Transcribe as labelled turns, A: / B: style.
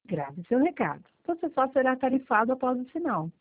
A: Grave seu recado. Você só será tarifado após o sinal.